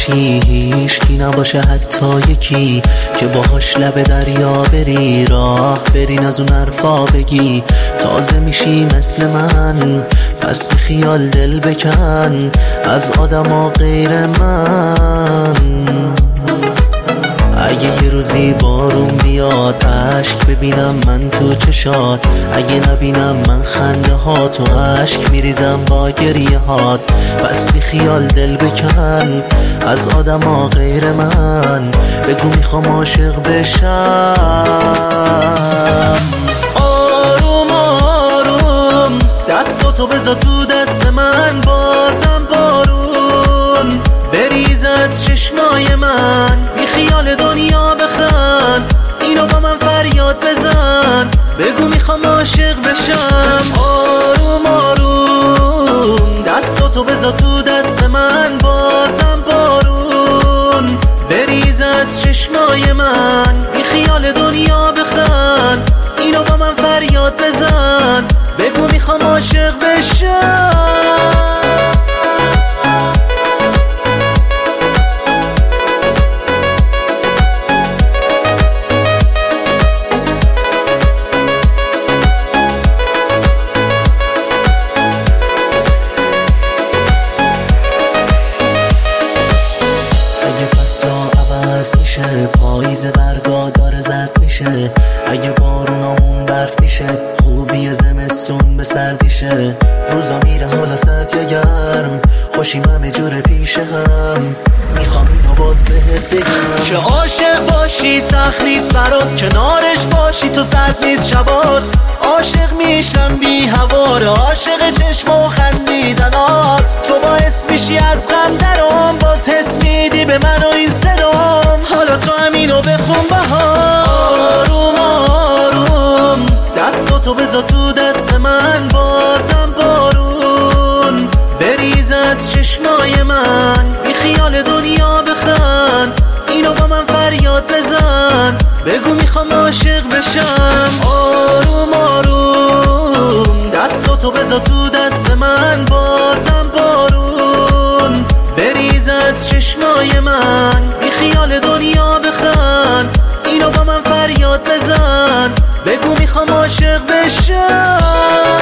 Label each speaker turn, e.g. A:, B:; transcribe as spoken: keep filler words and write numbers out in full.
A: باشی هیچکی نباشه حتی یکی که باهاش لب دریا بری، راه برین از اون حرفا بگی تازه میشی مثل من. پس بی خیال دل بکن از آدما غیر من. اگه یه روزی بارون بیاد عشق ببینم من تو چشات، اگه نبینم من خنده ها تو عشق میریزم با گریه هات. پس بی خیال دل بکن از آدما غیر من، بگو میخوام عاشق بشم. آروم آروم دستاتو بذار تو دست من، بازم بارون بریز از چشمای من. بی خیال دنیا بخند اینو با من فریاد بزن، بگو میخوام عاشق بشم. آروم آروم دستاتو بذار تو دست من، بازم بارون بریز از چشمای من. بی خیال دنیا بخند اینو با من فریاد بزن، بگو میخوام عاشق بشم. میشه پاییز برگا داره زرد میشه، اگه بارونامون برف میشه خوبی زمستون به سردیشه. روزا میره حالا سرد یا گرم خوشیم همه جور پیش هم، میخوام اینو باز بهت بگم که عاشق باشی سخت نیست برات، کنارش باشی تو سرد نیست شبات. عاشق میشم بی هواره، عاشق چشم و خندیدنات. تو باعث میشی از غم درام، باز حس میدی به من و این صدام. حالا تو همینو بخون بهار. آروم آروم دستاتو بذار تو دست من، بازم بارون بریز از چشمای من. بی خیال دنیا بخند اینو با من فریاد بزن، بگو میخوام عاشق بشم. آروم آروم دستاتو بذار تو دست من، بازم بارون بریز از چشمای من. بی خیال دنیا بخند اینو با من فریاد بزن، بگو میخوام عاشق بشم.